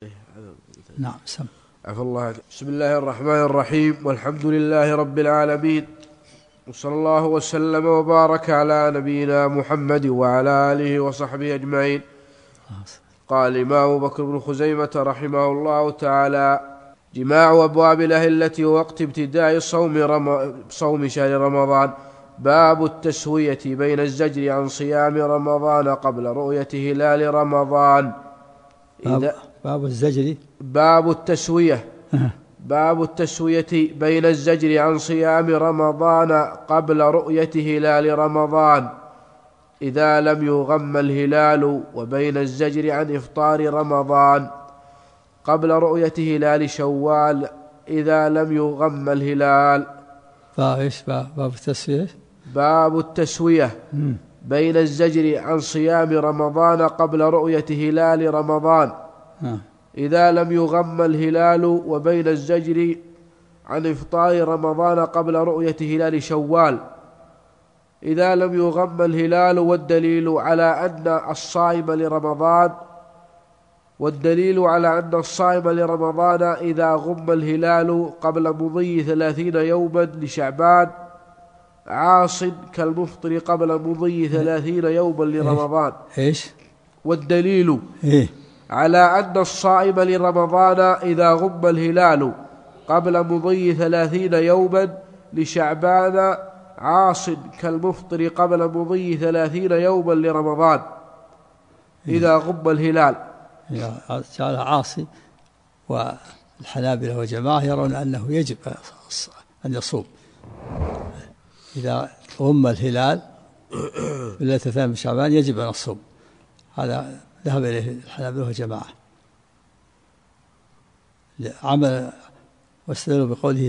نعم سم. عفى الله. بسم الله الرحمن الرحيم، والحمد لله رب العالمين، وصلى الله وسلم وبارك على نبينا محمد وعلى آله وصحبه أجمعين. قال الإمام أبو بكر بن خزيمة رحمه الله تعالى: جماع أبواب الأهلة ووقت ابتداء صوم شهر رمضان. باب التسوية بين الزجر عن صيام رمضان قبل رؤية هلال رمضان. باب الزجر، باب التسوية باب التسوية بين الزجر عن صيام رمضان قبل رؤية هلال رمضان إذا لم يغم الهلال، وبين الزجر عن إفطار رمضان قبل رؤية هلال شوال إذا لم يغم الهلال. باب التسوية بين الزجر عن صيام رمضان قبل رؤية هلال رمضان إذا لم يغم الهلال، وبين الزجر عن إفطار رمضان قبل رؤية هلال شوال إذا لم يغم الهلال. والدليل على أن الصائم لرمضان إذا غم الهلال قبل مضي 30 يوما لشعبان عاص كالمفطر قبل مضي 30 يوما لرمضان. والدليل على أن الصائم لرمضان إذا غم الهلال قبل مضي 30 يوما لشعبان عاص كالمفطر قبل مضي 30 يوما لرمضان إذا غم الهلال. جعل عاصي، والحنابلة وجماعة يرون أنه يجب أن يصوم إذا غم الهلال بالليلة 3 من شعبان، يجب أن يصوم. هذا ذهب إليه الحنابلة وجماعة عمل، واستدلوا بقوله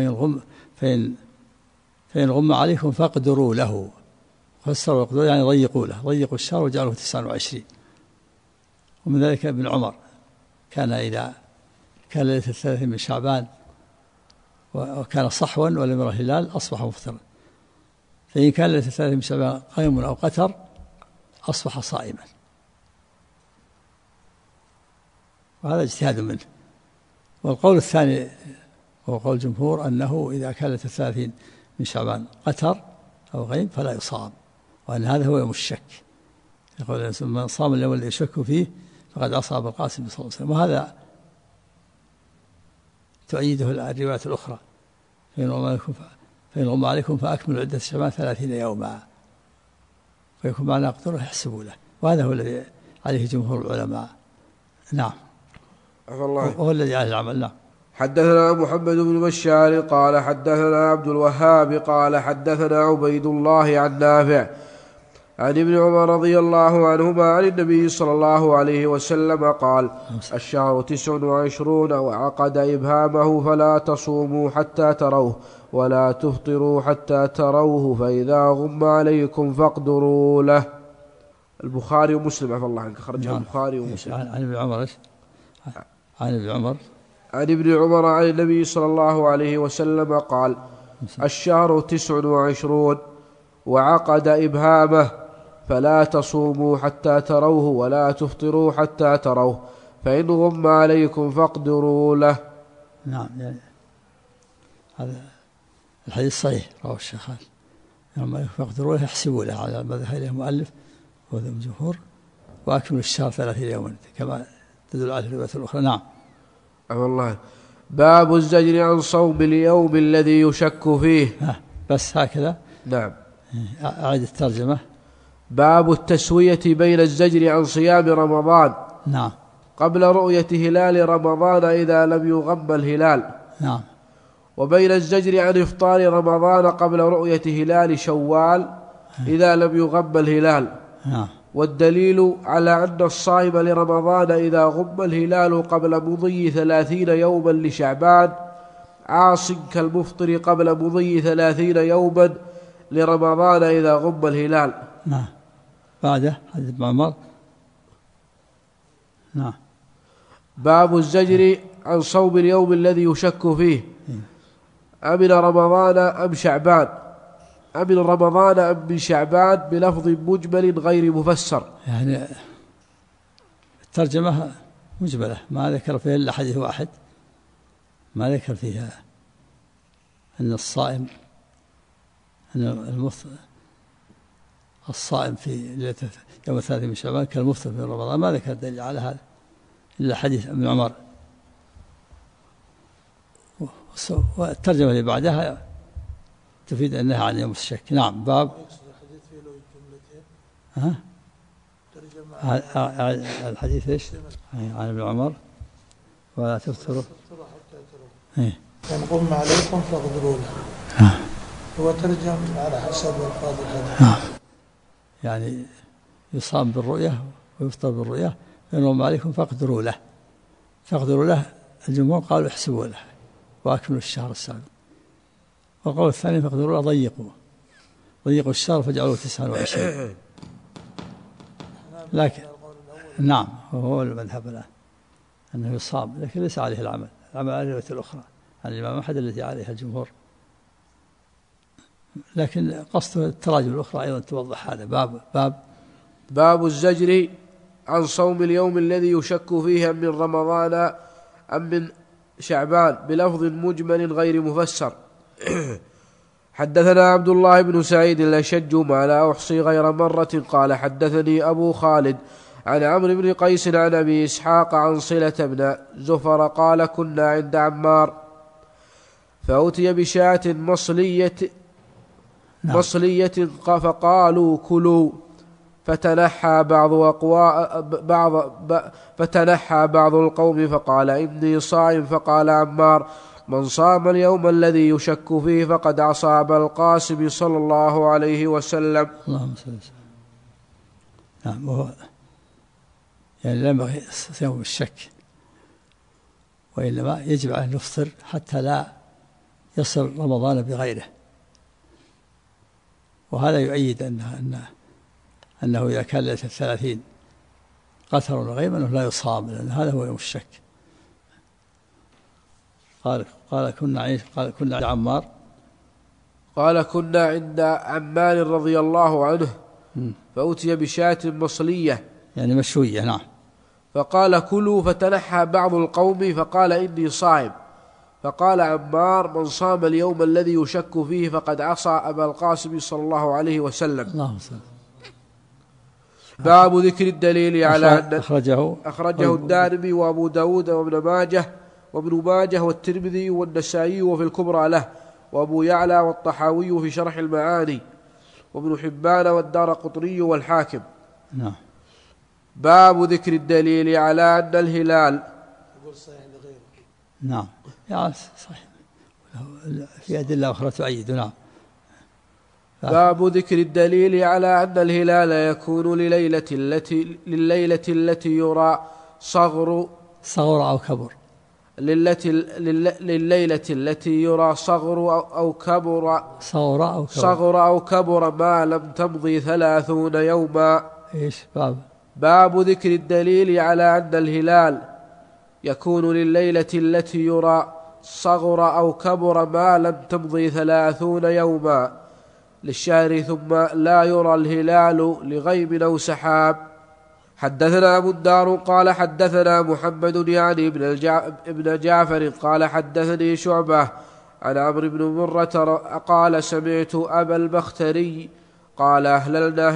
فإن غم عليكم فاقدروا له. فسروا القدر يعني ضيقوا له، ضيقوا الشهر وجعلوه 29. ومن ذلك ابن عمر كان إذا كان ليلة 30 من شعبان وكان صحوا ولم يره الهلال أصبح مفطرا، فإن كان ليلة 30 من شعبان قيم أو قتر أصبح صائما. وهذا اجتهاد منه. والقول الثاني هو قول الجمهور أنه إذا كان ليلة 30 من شعبان قتر أو غيم فلا يصام، وأن هذا هو يوم الشك. يقول من صام اليوم الذي يشك فيه فقد عصى أبا القاسم صلى الله عليه وسلم. وهذا تؤيده الرواية الأخرى: فإن غم عليكم فأكملوا عدة شعبان 30 يوما، فيكون معنى قدره يحسبوا له. وهذا هو الذي عليه جمهور العلماء. نعم، وهو الذي عليه العمل. نعم. حدثنا محمد بن بشار قال حدثنا عبد الوهاب قال حدثنا عبيد الله عن نافع عن ابن عمر رضي الله عنهما عن النبي صلى الله عليه وسلم قال: الشهر 29 وعقد إبهامه فلا تصوموا حتى تروه ولا تفطروا حتى تروه، فإذا غم عليكم فاقدروا له. البخاري ومسلم عفى الله عنك، خرجها البخاري ومسلم. عن ابن عمر عن ابن عمر عن النبي صلى الله عليه وسلم قال: الشهر 29 وعقد إبهامه فلا تصوموا حتى تروه ولا تفطروا حتى تروه، فإن غم عليكم فاقدروا له. نعم، هذا الحديث صحيح، رواه الشيخان. فاقدروا له يحسبوا له على ما ذهب إليه المؤلف وذو الجمهور، وأكملوا الشهر 30 يوما كما تدل على الرواية الأخرى. نعم. والله. باب الزجر عن صوم اليوم الذي يشك فيه. بس هكذا. نعم. أعيد الترجمة. باب التسوية بين الزجر عن صيام رمضان نعم قبل رؤية هلال رمضان إذا لم يغم الهلال، نعم، وبين الزجر عن إفطار رمضان قبل رؤية هلال شوال إذا لم يغم الهلال. نعم. والدليل على أن الصائم لرمضان إذا غم الهلال قبل مضي 30 يوما لشعبان عاص كالمفطر قبل مضي 30 يوما لرمضان إذا غم الهلال. نعم. بعده حديث ابن عمر. نعم. باب الزجر عن صوم اليوم الذي يشك فيه أمن رمضان أم شعبان، أمن رمضان أم من شعبان، بلفظ مجمل غير مفسر. يعني الترجمة مجملة ما ذكر فيها إلا حديث واحد، ما ذكر فيها أن الصائم أن الصائم في يوم 30 من شعبان كالمفطر في رمضان، ما ذكر دليل على هذا إلا حديث ابن عمر. والترجمة اللي بعدها تفيد أنها عن يوم الشك. نعم. باب الحديث ايش؟ عن ابن عمر ولا تفطروا إن غم عليكم فاغفروا له. هو ترجم على حسب الفاظ الحديث. يعني يصام بالرؤية ويفطر بالرؤية، إن غم عليكم فاقدروا له. فاقدروا له الجمهور قالوا احسبوا له وأكملوا الشهر السابق. والقول الثاني فاقدروا له ضيقوا الشهر فاجعلوه 29. لكن نعم هو المذهب الآن أنه يصام، لكن ليس عليه العمل على الرواية الأخرى عن الإمام أحمد التي عليها الجمهور. لكن قصد التراجم الأخرى أيضا توضح هذا. باب الزجر عن صوم اليوم الذي يشك فيه من رمضان أم من شعبان بلفظ مجمل غير مفسر. حدثنا عبد الله بن سعيد الأشج ما لا أحصي غير مرة قال حدثني أبو خالد عن عمرو بن قيس عن أبي إسحاق عن صلة بن زفر قال كنا عند عمار فأتي بشاة مصلية فقالوا كلوا، فتنحى بعض القوم فقال إني صائم، فقال عمار من صام اليوم الذي يشك فيه فقد عصى أبا القاسم صلى الله عليه وسلم. اللهم صل وسلم. نعم. وهو يعني لا ينبغي صيام الشك، وإنما يجب أن نفطر حتى لا يصل رمضان بغيره. وهذا يؤيد أنه إذا كان ليلة 30 قتر وغيم أنه لا يصام، لأن هذا هو يوم الشك. قال كنا عند عمار، قال كنا عند عمار رضي الله عنه فأتي بشاة مصلية يعني مشوية. نعم. فقال كلوا، فتنحى بعض القوم فقال إني صائم، فقال عمار من صام اليوم الذي يشك فيه فقد عصى أبا القاسم صلى الله عليه وسلم. اللهم صل. باب ذكر الدليل على أن أخرجه الدارمي وأبو داود وابن ماجه والترمذي والنسائي وفي الكبرى له، وأبو يعلى والطحاوي في شرح المعاني، وابن حبان والدارقطني والحاكم. نعم. باب ذكر الدليل على أن الهلال. نعم يا صحيح، في أدلة أخرى تؤيد. نعم. باب ذكر الدليل على أن الهلال يكون لليلة التي يرى صغر أو كبر، لليلة التي يرى صغر أو كبر ما لم تمضي 30 يوما. إيش باب ذكر الدليل على أن الهلال يكون لليلة التي يرى صغر أو كبر ما لم تمضي 30 يوما للشهر ثم لا يرى الهلال لغيم أو سحاب. حدثنا أبو الدار قال حدثنا محمد يعني ابن جعفر قال حدثني شعبة عن عمرو بن مرة قال سمعت أبا البختري قال أهللنا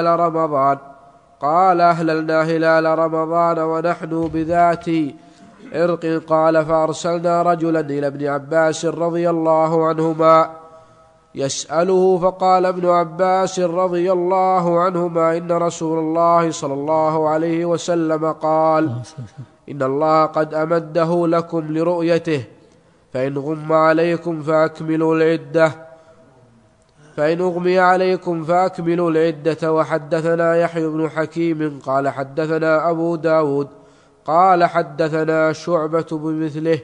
هلال رمضان ونحن بذات عرق. قال فأرسلنا رجلا إلى ابن عباس رضي الله عنهما يسأله، فقال ابن عباس رضي الله عنهما إن رسول الله صلى الله عليه وسلم قال إن الله قد أمده لكم لرؤيته، فإن غمي عليكم فأكملوا العدة. وحدثنا يحيى بن حكيم قال حدثنا أبو داود قال حدثنا شعبة بمثله.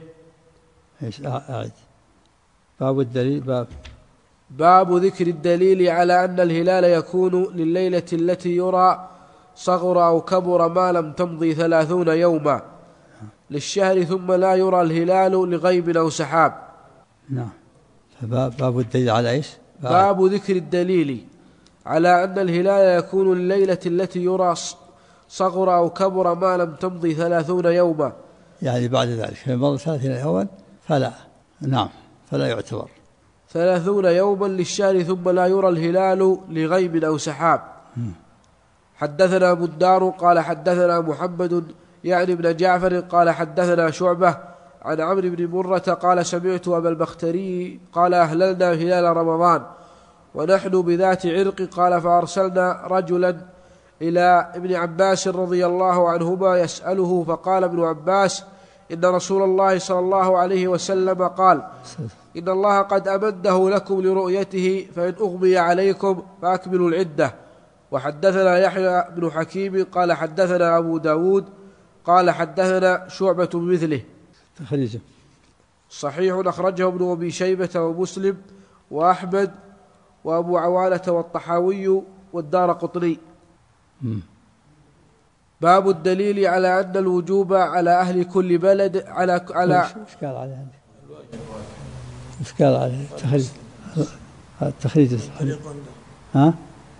باب ذكر الدليل على أن الهلال يكون لليلة التي يرى صغر أو كبر ما لم تمضي 30 يوما للشهر ثم لا يرى الهلال لغيم أو سحاب. نعم. باب الدليل على إيش؟ باب ذكر الدليل على أن الهلال يكون لليلة التي يرى صغر أو كبر ما لم تمضي 30 يوما. يعني بعد ذلك فإن مضى 30 يوما فلا، نعم، فلا يعتبر. 30 يوما للشهر ثم لا يرى الهلال لغيب أو سحاب. حدثنا بندار قال حدثنا محمد يعني بن جعفر قال حدثنا شعبة عن عمرو بن مرة قال سمعت أبا البختري قال أهللنا هلال رمضان ونحن بذات عرق قال فأرسلنا رجلا إلى ابن عباس رضي الله عنهما يسأله فقال ابن عباس إن رسول الله صلى الله عليه وسلم قال إن الله قد أمده لكم لرؤيته فإن أغمي عليكم فأكملوا العدة. وحدثنا يحيى بن حكيم قال حدثنا أبو داود قال حدثنا شعبة بمثله. تخريجه صحيح أخرجه ابن أبي شيبة ومسلم وأحمد وأبو عوانة والطحاوي والدارقطني. باب الدليل على أن الوجوب على أهل كل بلد على إيش قال عليه؟ إيش قال عليه؟ تخريج ها؟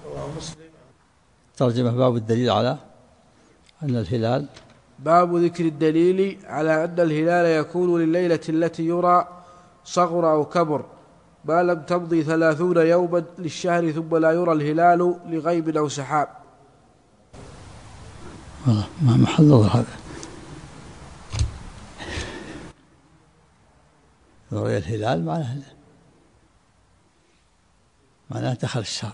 ترجمة باب الدليل على أن الهلال، باب ذكر الدليل على أن الهلال يكون لليلة التي يرى صغر أو كبر ما لم تمضي 30 يوما للشهر ثم لا يرى الهلال لغيب أو سحاب. والله ما محل نظر هذا. رؤية الهلال معناه دخل الشهر.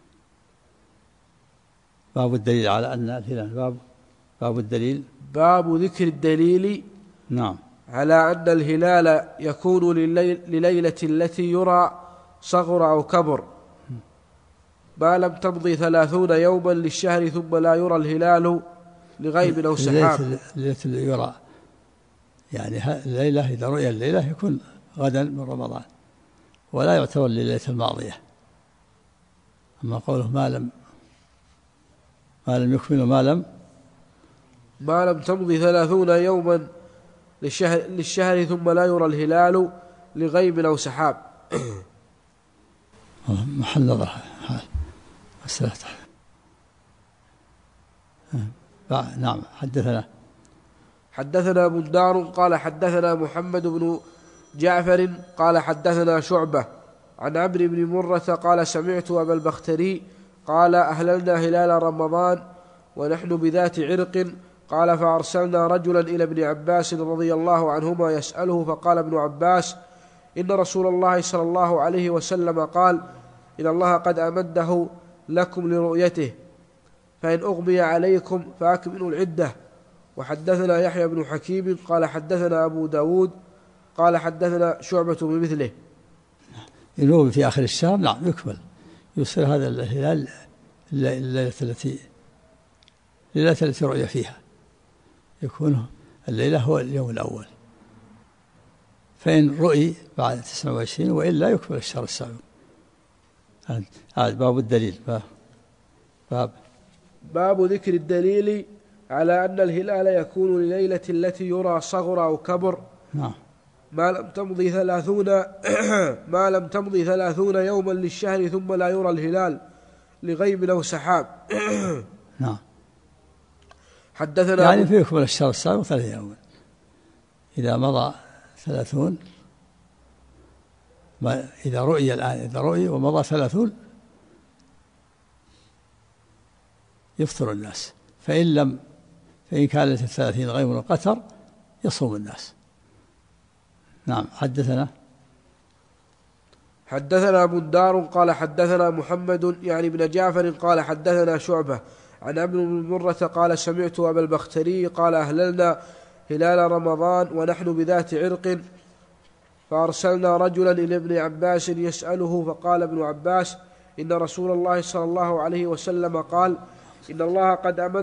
باب الدليل على أن الهلال، باب الدليل، باب ذكر الدليل نعم على أن الهلال يكون لليلة التي يرى صغر أو كبر ما لم تمضي 30 يوما للشهر ثم لا يرى الهلال لغيب أو سحاب. الليلة اللي يرى يعني الليلة، إذا رؤيا الليلة يكون غدا من رمضان ولا يعتبر لليلة الماضية. أما قوله ما لم يكمل ما لم تمضي 30 يوما للشهر ثم لا يرى الهلال لغيب أو سحاب. محل نظر مسألة. نعم. حدثنا بندار قال حدثنا محمد بن جعفر قال حدثنا شعبة عن عمرو بن مرة قال سمعت أبا البختري قال أهللنا هلال رمضان ونحن بذات عرق قال فأرسلنا رجلا إلى ابن عباس رضي الله عنهما يسأله فقال ابن عباس إن رسول الله صلى الله عليه وسلم قال إن الله قد أمده لكم لرؤيته فإن أغمي عليكم فأكملوا العدة. وحدثنا يحيى بن حكيم قال حدثنا أبو داود قال حدثنا شعبة بمثله. ينوب في آخر الشهر نعم يكمل، يصير هذا الهلال الليلة التي رؤي فيها، يكون الليلة هو اليوم الأول، فإن رؤي بعد 29 وإلا يكمل الشهر السابق. هذا باب الدليل. باب ذكر الدليل على أن الهلال يكون لليلة التي يرى صغر أو كبر نعم ما لم تمضي 30 يوما للشهر ثم لا يرى الهلال لغيب أو سحاب. نعم. حدثنا يعني فيكمل الشهر السابق 3 يوما، إذا مضى 30 إذا رؤي الآن، إذا رؤي ومضى 30 يفطر الناس، فإن كانت 30 غيم القتر يصوم الناس. نعم. حدثنا بندار قال حدثنا محمد يعني بن جعفر قال حدثنا شعبة عن عمرو بن مرة قال سمعت أبا البختري قال أهللنا هلال رمضان ونحن بذات عرق فأرسلنا رجلا إلى ابن عباس يسأله فقال ابن عباس إن رسول الله صلى الله عليه وسلم قال إن الله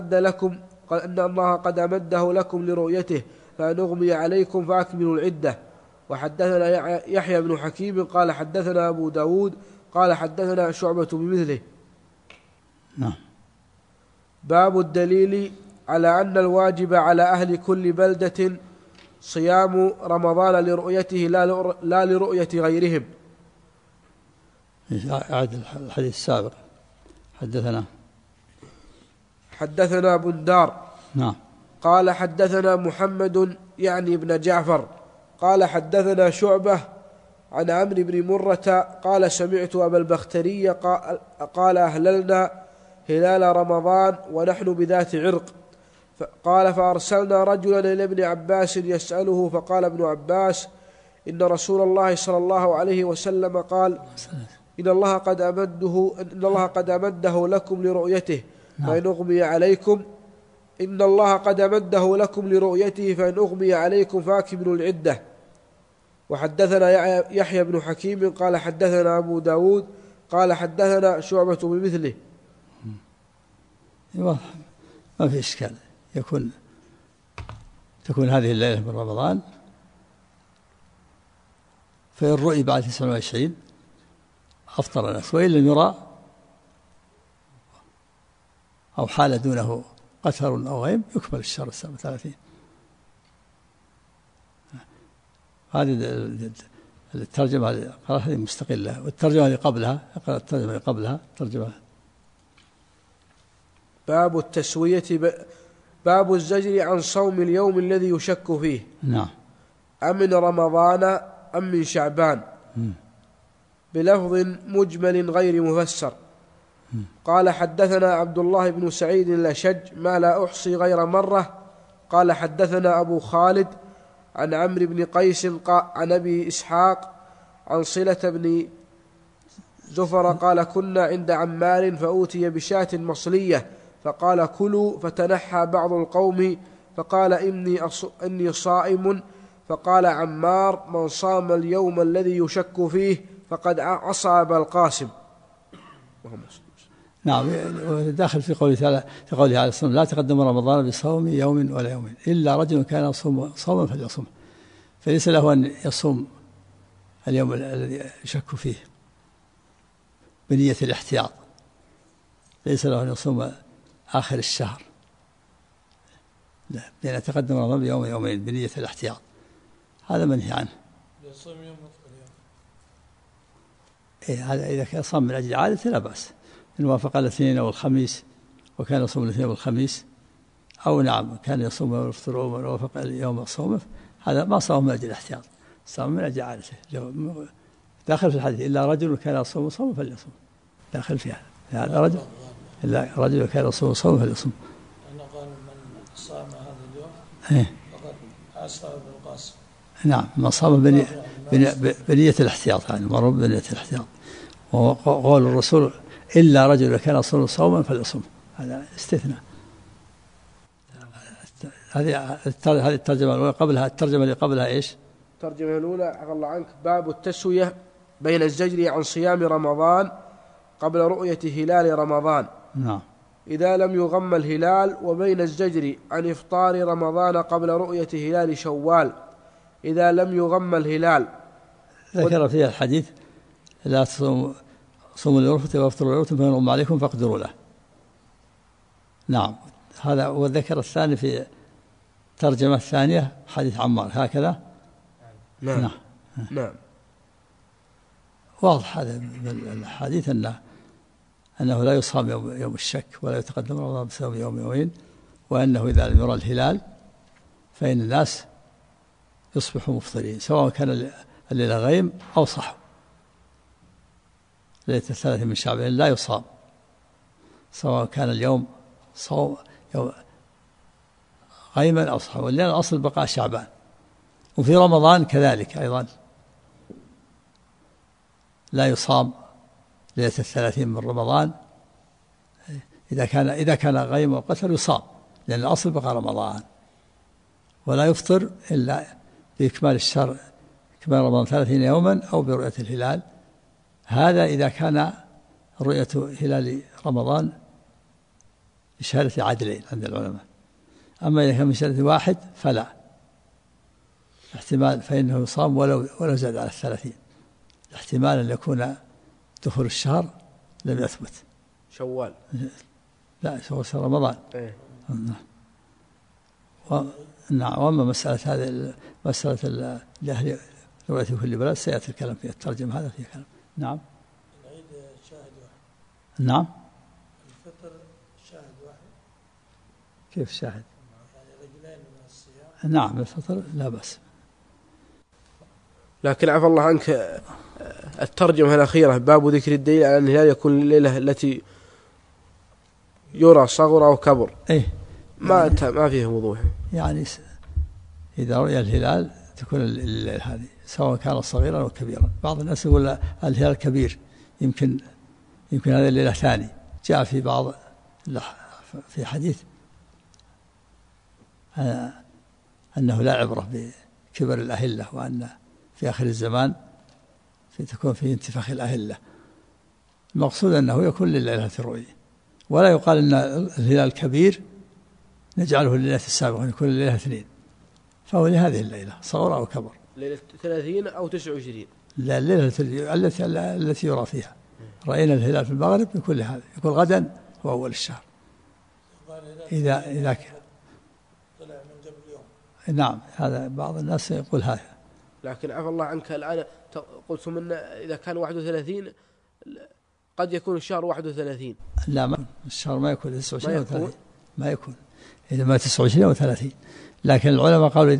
قد أمده لكم لرؤيته فإن أغمي عليكم فأكملوا العدة. وحدثنا يحيى بن حكيم قال حدثنا أبو داود قال حدثنا شعبة بمثله. نعم. باب الدليل على أن الواجب على أهل كل بلدة صيام رمضان لرؤيته لا لرؤية غيرهم. أعد الحديث السابق. حدثنا بندار نعم. قال حدثنا محمد يعني ابن جعفر قال حدثنا شعبة عن عمرو بن مرة قال سمعت أبا البختري قال أهللنا هلال رمضان ونحن بذات عرق. قال فأرسلنا رجلا إلى ابن عباس يسأله فقال ابن عباس إن رسول الله صلى الله عليه وسلم قال إن الله قد أمده لكم لرؤيته فإن أغمي عليكم إن الله قد أمده لكم لرؤيته فإن أغمي عليكم فأكملوا العدة. وحدثنا يحيى بن حكيم قال حدثنا أبو داود قال حدثنا شعبة بمثله. ما في إشكال، تكون هذه الليلة من رمضان، فإن رؤي بعد 29 أفطر الناس، وإن لم يرى أو حال دونه قتر أو غيم يكمل الشهر 37. هذه الترجمة هذه مستقلة، والترجمة اللي قبلها اقرأ الترجمة اللي قبلها ترجمة. باب التسوية باب الزجر عن صوم اليوم الذي يشك فيه. نعم. أم من رمضان أم من شعبان بلفظ مجمل غير مفسر. قال حدثنا عبد الله بن سعيد الأشج ما لا أحصي غير مرة قال حدثنا أبو خالد عن عمرو بن قيس عن أبي إسحاق عن صلة بن زفر قال كنا عند عمار فأوتي بشاة مصلية فقال كلوا فتنحى بعض القوم فقال إني صائم فقال عمار من صام اليوم الذي يشك فيه فقد عصى أبا القاسم. نعم. داخل في قوله تعالى في قوله عليه الصلاة لا تقدم رمضان بصوم يوم ولا يومين إلا رجل كان صوما فليصوم، فليس له أن يصوم اليوم الذي يشك فيه بنية الاحتياط، ليس له أن يصوم آخر الشهر، لا، لأن يتقدم رمضان بيوم يومين بنية الاحتياط، هذا منهي عنه. يصوم يوم ويفطر يوم. هذا إذا كان صام من أجل عادة لا بأس، إن وافق الاثنين أو الخميس وكان يصوم الاثنين والخميس، أو نعم كان يصوم ويفطر ووافق اليوم صومه، هذا ما صام من أجل الاحتياط، صام من أجل عادته. داخل في الحديث إلا رجل كان يصوم صوم فليصوم، داخل فيها هذا رجل إلا رجل كان يصوم صوم فليصوم. أنا قال من صام هذا اليوم فقد عصى أبا القاسم. نعم، من صام بنية الاحتياط، يعني مر بنية الاحتياط. وقول الرسول إلا رجل كان يصوم صوما فليصوم، هذا استثناء. هذه الترجمة الأولى. قبلها الترجمة اللي قبلها إيش؟ الترجمة الأولى عفى الله عنك باب التسوية بين الزجر عن صيام رمضان قبل رؤية هلال رمضان. نعم. إذا لم يغم الهلال، وبين الزجر عن إفطار رمضان قبل رؤية هلال شوال إذا لم يغم الهلال. ذكر فيها الحديث لا صوموا لرؤيته وافطروا لرؤيته فإن غم عليكم فاقدروا له. نعم، هذا وذكر الثاني في الترجمة الثانية حديث عمار هكذا. نعم. نعم. واضح هذا من الحديث أنه لا يصام يوم الشك ولا يتقدم رمضان بصوم يوم يومين، وأنه إذا لم يرى الهلال فإن الناس يصبحوا مفطرين، سواء كان الليلة غيم أو صحو. ليلة 3 من شعبان لا يصام، سواء كان اليوم صوم يوم غيما أو صحو، والليلة الأصل بقاء شعبان. وفي رمضان كذلك أيضا لا يصام ليلة 30 من رمضان، إذا كان غيم وقتل يصام، لأن الأصل بقى رمضان، ولا يفطر إلا بإكمال الشهر، إكمال رمضان 30 يوما أو برؤية الهلال. هذا إذا كان رؤية هلال رمضان بشهادة عدلين عند العلماء. أما إذا كان بشهادة واحد فلا احتمال، فإنه يصام ولو زاد على 30، احتمال أن يكون دخول الشهر لم يثبت. شوال لا، شوال شهر رمضان. نعم. وأما مسألة هذه مسألة لأهل رؤية كل بلد سيأتي الكلام فيها، الترجمة هذا فيها كلام. نعم. العيد شاهد واحد. نعم. الفطر شاهد واحد. كيف الشاهد؟ يعني رجلين من الصيام. نعم الفطر لا بأس. لكن عفى الله عنك، الترجمة الأخيرة باب ذكر الدليل على أن الهلال يكون الليلة التي يرى صغر أو كبر، إيه ما فيه وضوح. يعني إذا رؤي الهلال تكون الليلة هذه سواء كان صغيرا أو كبيرا. بعض الناس يقول الهلال كبير، يمكن هذه الليلة ثاني. جاء في بعض في حديث أنه لا عبرة بكبر الأهلة، وأن في آخر الزمان تكون فيه انتفاخ الأهلة. المقصود أنه يكون لليلة الرؤية، ولا يقال أن الهلال كبير نجعله الليلة السابقة، يكون الليلة 2، فهو لهذه الليلة صغر أو كبر. ليلة 30 أو 29؟ لا، الليلة التي يرى فيها. رأينا الهلال في المغرب يكون لهذا، يكون غدا هو أول الشهر. إذا طلع من قبل يوم. نعم، هذا بعض الناس يقول هذا. لكن عفى الله عنك، الآن قلتم أن إذا كان 31 قد يكون الشهر 31. لا، ما الشهر ما يكون 29 أو 30، ما يكون إذا ما 29 أو 30. لكن العلماء قالوا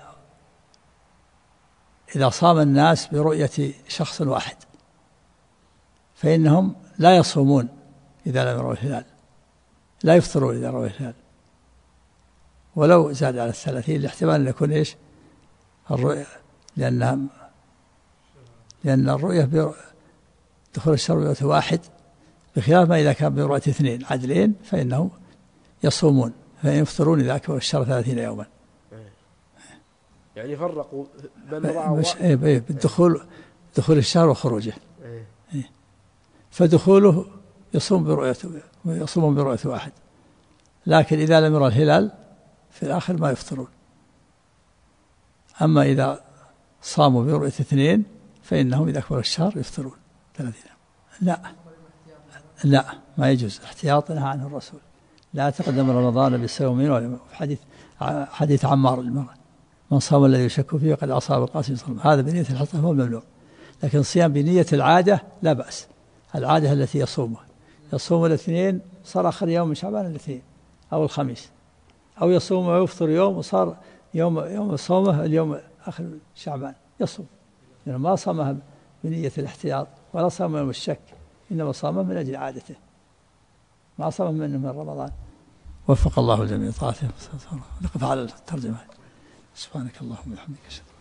إذا صام الناس برؤية شخص واحد فإنهم لا يصومون إذا لم يروا الهلال، لا يفطرون إذا رأوا الهلال، ولو زاد على 30 لاحتمال أن يكون إيش الرؤية، لأن الرؤية دخول الشهر برؤية واحد، بخلاف ما إذا كان برؤية 2 عدلين فإنهم يصومون، فإن يفطرون إذا أكبر الشهر 30 يوما. يعني فرقوا بين بالدخول، دخول الشهر وخروجه. فدخوله يصوم برؤية واحد، لكن إذا لم يرى الهلال في الآخر ما يفطرون. أما إذا صاموا برؤية 2 فإنهم إذا أكبر الشهر يفطرون 30. لا، ما يجوز. احتياط نهى عنه الرسول، لا تقدم رمضان بصوم ولا حديث عمار المرأة، من صام الذي يشك فيه قد أصاب القاسم صلى الله عليه وسلم. هذا بنية الحصة هو ممنوع، لكن صيام بنية العادة لا بأس. العادة التي يصوم الاثنين صار آخر يوم من شعبان الاثنين أو الخميس، أو يصوم ويفطر يوم وصار يوم صومه اليوم آخر شعبان يصوم، لأنه ما صامها بنية الاحتياط ولا صام يوم الشك، إنما صامه من أجل عادته، ما صامه من رمضان. وفق الله الجميع طاعته. نقف على الترجمة. سبحانك اللهم وبحمدك.